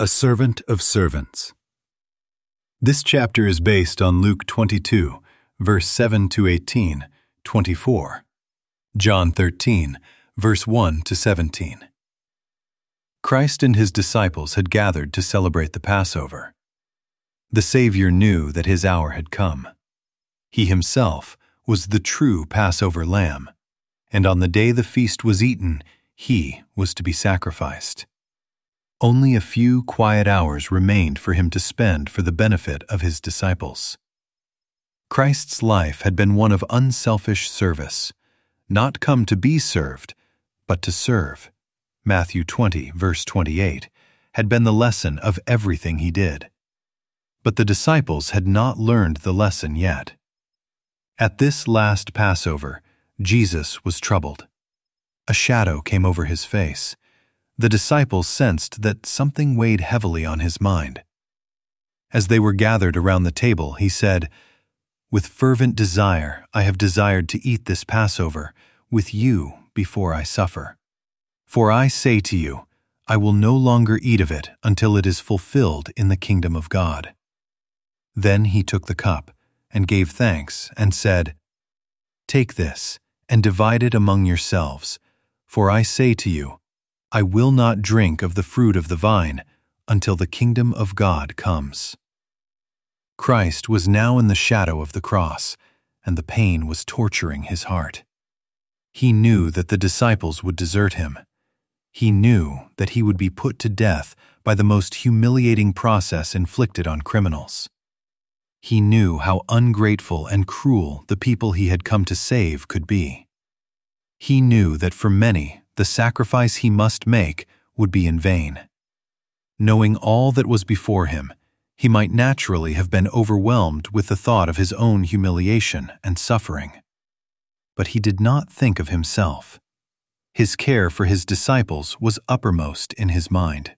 A servant of servants. This chapter is based on Luke 22, verse 7 to 18, 24, John 13, verse 1 to 17. Christ and his disciples had gathered to celebrate the Passover. The Savior knew that his hour had come. He himself was the true Passover lamb, and on the day the feast was eaten, he was to be sacrificed. Only a few quiet hours remained for him to spend for the benefit of his disciples. Christ's life had been one of unselfish service, not come to be served, but to serve. Matthew 20, verse 28, had been the lesson of everything he did. But the disciples had not learned the lesson yet. At this last Passover, Jesus was troubled. A shadow came over his face. The disciples sensed that something weighed heavily on his mind. As they were gathered around the table, he said, "With fervent desire I have desired to eat this Passover with you before I suffer. For I say to you, I will no longer eat of it until it is fulfilled in the kingdom of God." Then he took the cup and gave thanks and said, "Take this and divide it among yourselves, for I say to you, I will not drink of the fruit of the vine until the kingdom of God comes." Christ was now in the shadow of the cross, and the pain was torturing his heart. He knew that the disciples would desert him. He knew that he would be put to death by the most humiliating process inflicted on criminals. He knew how ungrateful and cruel the people he had come to save could be. He knew that for many, the sacrifice he must make would be in vain. Knowing all that was before him, he might naturally have been overwhelmed with the thought of his own humiliation and suffering. But he did not think of himself. His care for his disciples was uppermost in his mind.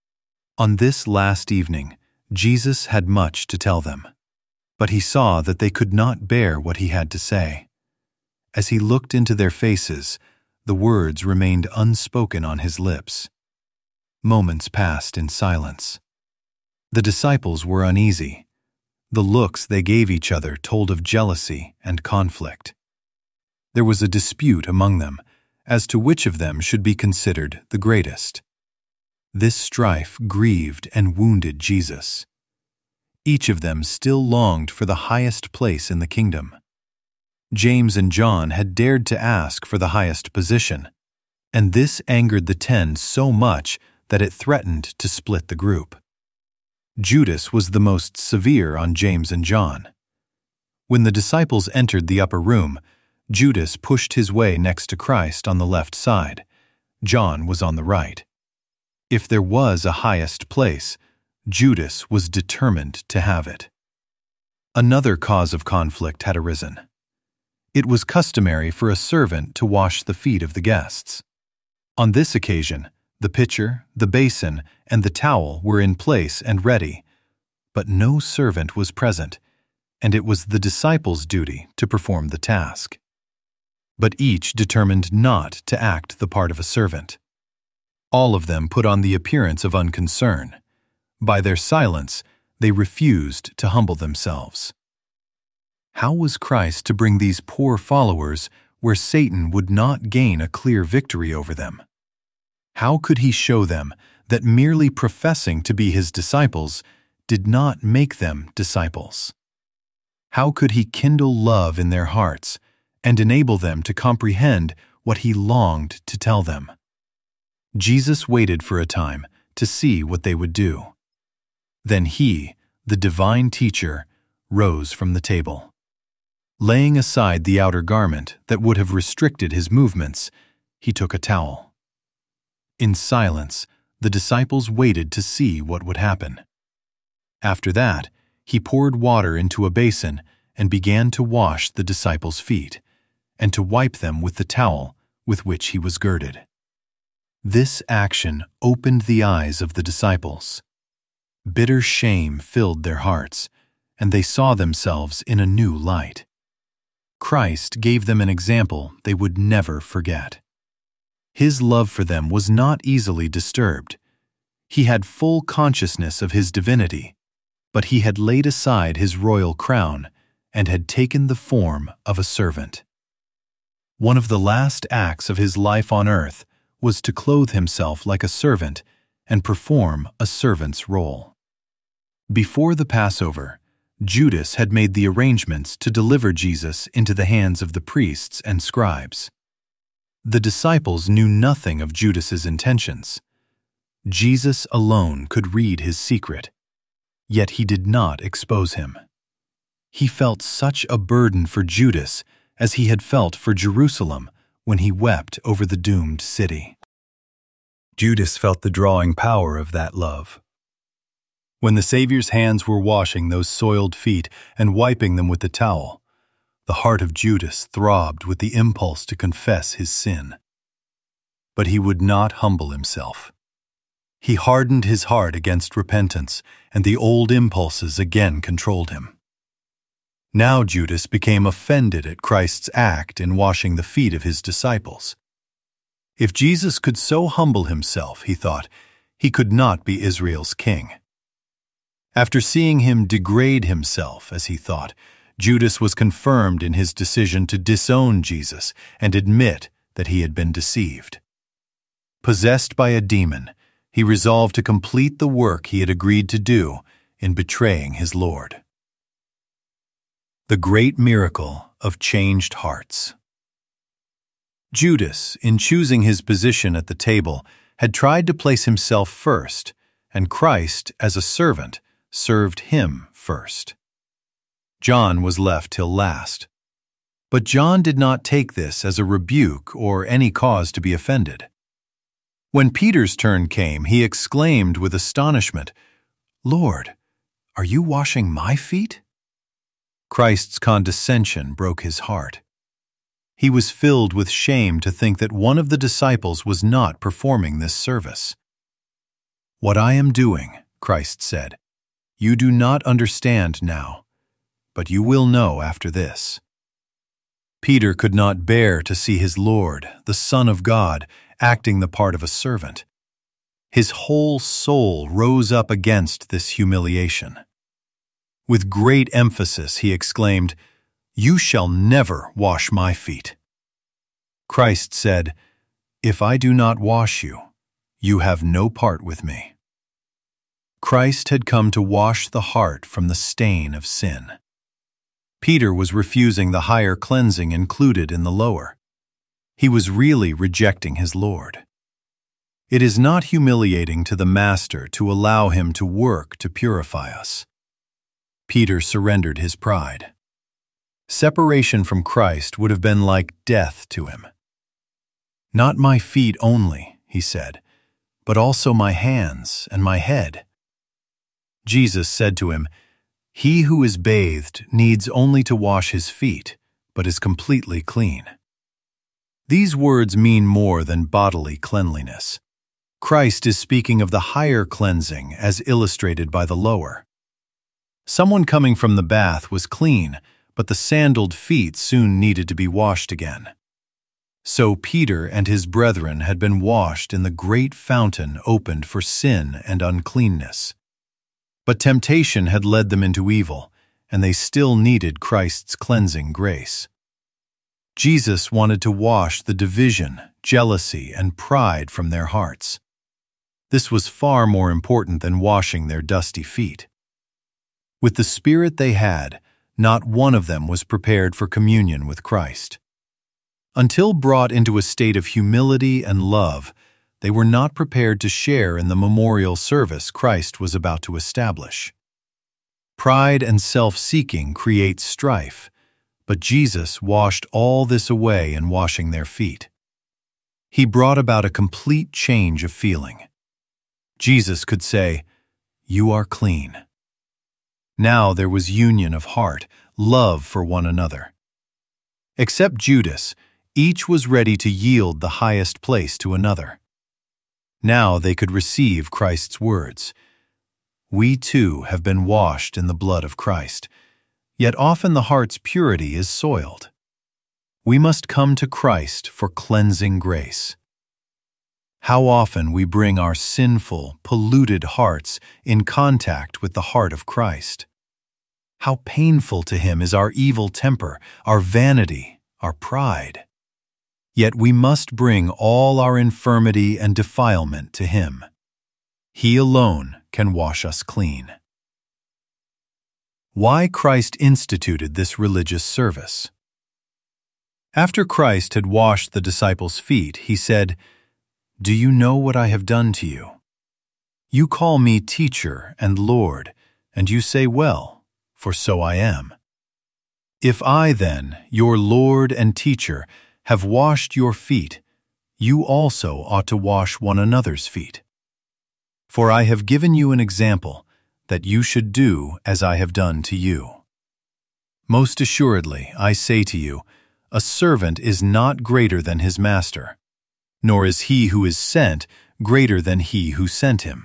On this last evening, Jesus had much to tell them, but he saw that they could not bear what he had to say. As he looked into their faces, the words remained unspoken on his lips. Moments passed in silence. The disciples were uneasy. The looks they gave each other told of jealousy and conflict. There was a dispute among them as to which of them should be considered the greatest. This strife grieved and wounded Jesus. Each of them still longed for the highest place in the kingdom. James and John had dared to ask for the highest position, and this angered the 10 so much that it threatened to split the group. Judas was the most severe on James and John. When the disciples entered the upper room, Judas pushed his way next to Christ on the left side. John was on the right. If there was a highest place, Judas was determined to have it. Another cause of conflict had arisen. It was customary for a servant to wash the feet of the guests. On this occasion, the pitcher, the basin, and the towel were in place and ready, but no servant was present, and it was the disciples' duty to perform the task. But each determined not to act the part of a servant. All of them put on the appearance of unconcern. By their silence, they refused to humble themselves. How was Christ to bring these poor followers where Satan would not gain a clear victory over them? How could he show them that merely professing to be his disciples did not make them disciples? How could he kindle love in their hearts and enable them to comprehend what he longed to tell them? Jesus waited for a time to see what they would do. Then he, the divine teacher, rose from the table. Laying aside the outer garment that would have restricted his movements, he took a towel. In silence, the disciples waited to see what would happen. After that, he poured water into a basin and began to wash the disciples' feet, and to wipe them with the towel with which he was girded. This action opened the eyes of the disciples. Bitter shame filled their hearts, and they saw themselves in a new light. Christ gave them an example they would never forget. His love for them was not easily disturbed. He had full consciousness of his divinity, but he had laid aside his royal crown and had taken the form of a servant. One of the last acts of his life on earth was to clothe himself like a servant and perform a servant's role. Before the Passover, Judas had made the arrangements to deliver Jesus into the hands of the priests and scribes. The disciples knew nothing of Judas's intentions. Jesus alone could read his secret, yet he did not expose him. He felt such a burden for Judas as he had felt for Jerusalem when he wept over the doomed city. Judas felt the drawing power of that love. When the Savior's hands were washing those soiled feet and wiping them with the towel, the heart of Judas throbbed with the impulse to confess his sin. But he would not humble himself. He hardened his heart against repentance, and the old impulses again controlled him. Now Judas became offended at Christ's act in washing the feet of his disciples. If Jesus could so humble himself, he thought, he could not be Israel's king. After seeing him degrade himself, as he thought, Judas was confirmed in his decision to disown Jesus and admit that he had been deceived. Possessed by a demon, he resolved to complete the work he had agreed to do in betraying his Lord. The great miracle of changed hearts. Judas, in choosing his position at the table, had tried to place himself first, and Christ, as a servant, served him first. John was left till last. But John did not take this as a rebuke or any cause to be offended. When Peter's turn came, he exclaimed with astonishment, "Lord, are you washing my feet?" Christ's condescension broke his heart. He was filled with shame to think that one of the disciples was not performing this service. "What I am doing," Christ said, "you do not understand now, but you will know after this." Peter could not bear to see his Lord, the Son of God, acting the part of a servant. His whole soul rose up against this humiliation. With great emphasis he exclaimed, "You shall never wash my feet." Christ said, "If I do not wash you, you have no part with me." Christ had come to wash the heart from the stain of sin. Peter was refusing the higher cleansing included in the lower. He was really rejecting his Lord. It is not humiliating to the Master to allow him to work to purify us. Peter surrendered his pride. Separation from Christ would have been like death to him. "Not my feet only," he said, "but also my hands and my head." Jesus said to him, "He who is bathed needs only to wash his feet, but is completely clean." These words mean more than bodily cleanliness. Christ is speaking of the higher cleansing as illustrated by the lower. Someone coming from the bath was clean, but the sandaled feet soon needed to be washed again. So Peter and his brethren had been washed in the great fountain opened for sin and uncleanness. But temptation had led them into evil, and they still needed Christ's cleansing grace. Jesus wanted to wash the division, jealousy, and pride from their hearts. This was far more important than washing their dusty feet. With the spirit they had, not one of them was prepared for communion with Christ. Until brought into a state of humility and love, they were not prepared to share in the memorial service Christ was about to establish. Pride and self-seeking create strife, but Jesus washed all this away in washing their feet. He brought about a complete change of feeling. Jesus could say, "You are clean." Now there was union of heart, love for one another. Except Judas, each was ready to yield the highest place to another. Now they could receive Christ's words. We too have been washed in the blood of Christ, yet often the heart's purity is soiled. We must come to Christ for cleansing grace. How often we bring our sinful, polluted hearts in contact with the heart of Christ. How painful to Him is our evil temper, our vanity, our pride. Yet we must bring all our infirmity and defilement to Him. He alone can wash us clean. Why Christ instituted this religious service. After Christ had washed the disciples' feet, He said, "Do you know what I have done to you? You call me teacher and Lord, and you say, well, for so I am. If I then, your Lord and teacher, have washed your feet, you also ought to wash one another's feet. For I have given you an example, that you should do as I have done to you. Most assuredly, I say to you, a servant is not greater than his master, nor is he who is sent greater than he who sent him."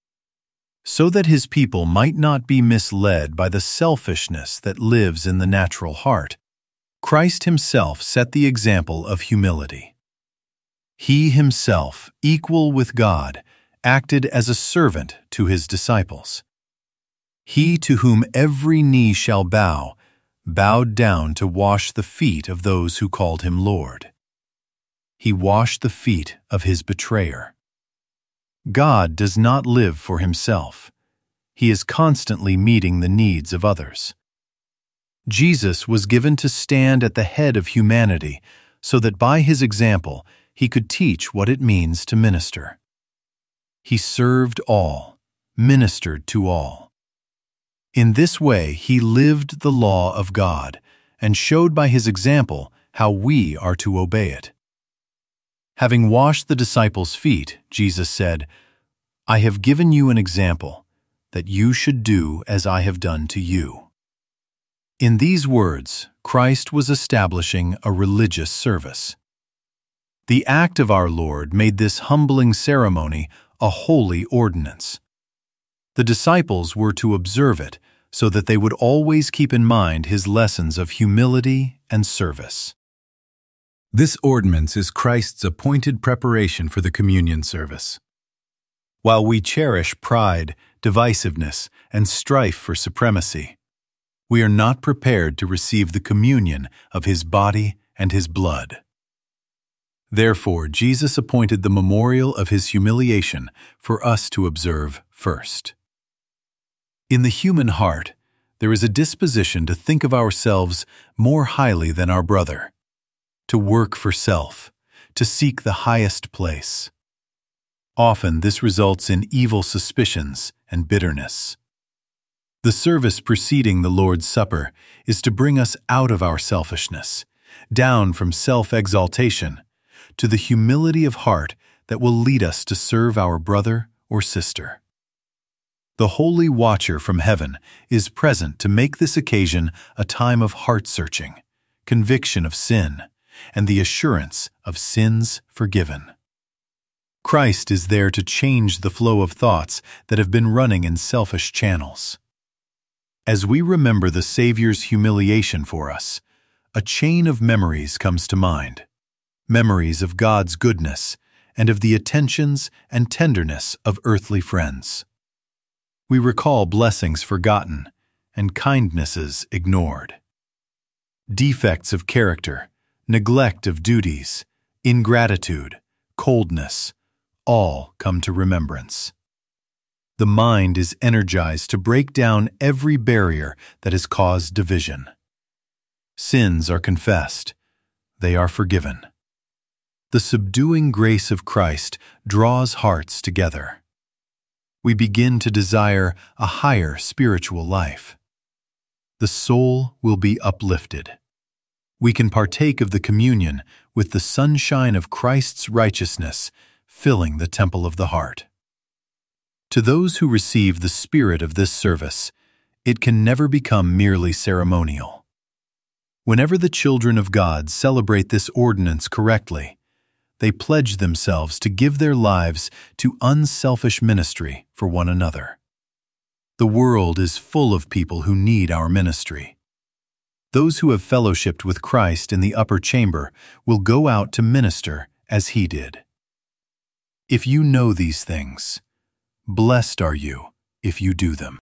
So that His people might not be misled by the selfishness that lives in the natural heart, Christ Himself set the example of humility. He Himself, equal with God, acted as a servant to His disciples. He to whom every knee shall bow, bowed down to wash the feet of those who called Him Lord. He washed the feet of His betrayer. God does not live for Himself. He is constantly meeting the needs of others. Jesus was given to stand at the head of humanity so that by His example He could teach what it means to minister. He served all, ministered to all. In this way He lived the law of God and showed by His example how we are to obey it. Having washed the disciples' feet, Jesus said, "I have given you an example, that you should do as I have done to you." In these words, Christ was establishing a religious service. The act of our Lord made this humbling ceremony a holy ordinance. The disciples were to observe it so that they would always keep in mind His lessons of humility and service. This ordinance is Christ's appointed preparation for the communion service. While we cherish pride, divisiveness, and strife for supremacy, we are not prepared to receive the communion of His body and His blood. Therefore, Jesus appointed the memorial of His humiliation for us to observe first. In the human heart, there is a disposition to think of ourselves more highly than our brother, to work for self, to seek the highest place. Often this results in evil suspicions and bitterness. The service preceding the Lord's Supper is to bring us out of our selfishness, down from self-exaltation, to the humility of heart that will lead us to serve our brother or sister. The Holy Watcher from heaven is present to make this occasion a time of heart-searching, conviction of sin, and the assurance of sins forgiven. Christ is there to change the flow of thoughts that have been running in selfish channels. As we remember the Savior's humiliation for us, a chain of memories comes to mind, memories of God's goodness and of the attentions and tenderness of earthly friends. We recall blessings forgotten and kindnesses ignored. Defects of character, neglect of duties, ingratitude, coldness, all come to remembrance. The mind is energized to break down every barrier that has caused division. Sins are confessed. They are forgiven. The subduing grace of Christ draws hearts together. We begin to desire a higher spiritual life. The soul will be uplifted. We can partake of the communion with the sunshine of Christ's righteousness filling the temple of the heart. To those who receive the spirit of this service, it can never become merely ceremonial. Whenever the children of God celebrate this ordinance correctly, they pledge themselves to give their lives to unselfish ministry for one another. The world is full of people who need our ministry. Those who have fellowshipped with Christ in the upper chamber will go out to minister as He did. If you know these things, blessed are you if you do them.